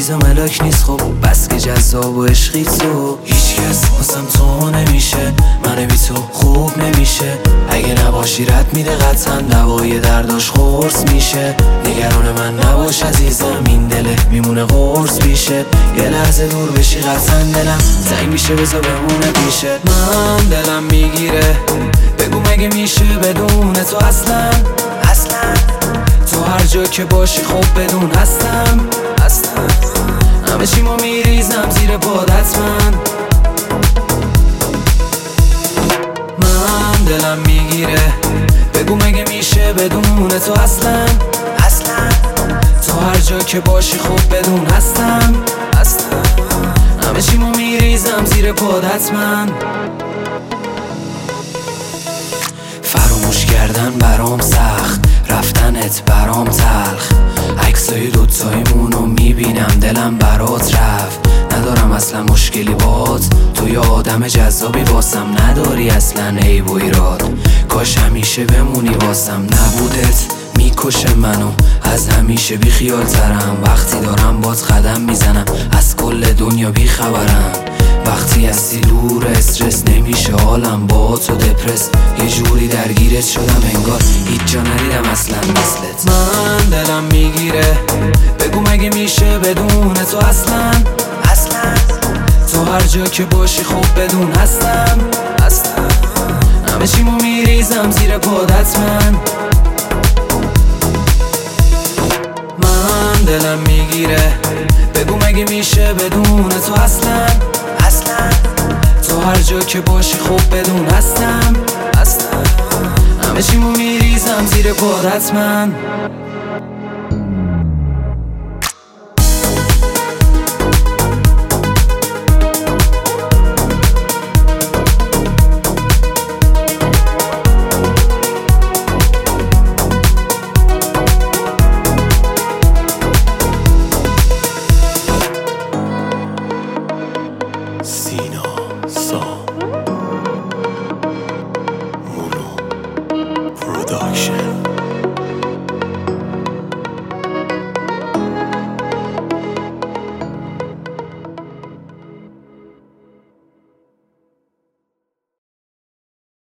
چیز ملاک نیست. خب بس که جذاب و عشقی تو هیچکس واسم تو نمیشه، من بی تو خوب نمیشه. اگه نباشی رد میده قطعا دوای درداش خورس میشه. نگران من نباش عزیزم، این دله میمونه قرص پیشه. یه لحظه دور بشی قطعا دلم زنگ میشه، بذار بمونه پیشه. من دلم میگیره، بگو مگه میشه بدون تو اصلا تو هر جا که باشی خب بدون هستم همه چیمو میریزم زیر پاد حتما. من دلم میگیره، بگو مگه میشه بدون تو اصلا تو هر جا که باشی خب بدون هستم همه چیمو میریزم زیر پاد حتما. فراموش کردن برام سخت، رفتنت برام تلخ. عکسای دوتاییمونو میبینم دلم برات رفت. ندارم اصلا مشکلی بات، تو یه آدم جذابی واسم نداری اصلا عیب و ایراد. کاش همیشه بمونی واسم، نبودت میکشه منو از همیشه بی خیال ترم. وقتی دارم بات قدم میزنم از کل دنیا بی خبرم. وقتی هستی دور استرس نمیشه حالم، با تو دپرس یه جوری درگیرت شدم انگار هیچ جا نریدم اصلا مثلت. من دلم میگیره، بگو مگه میشه بدون تو اصلا تو هر جا که باشی خب بدون هستم همه چیمو میریزم زیر پاد حتما. من دلم میگیره، بگو مگه میشه بدون تو اصلا تو هر جا که باشی خب بدون هستم همه چیمو میریزم زیر پاد حتما.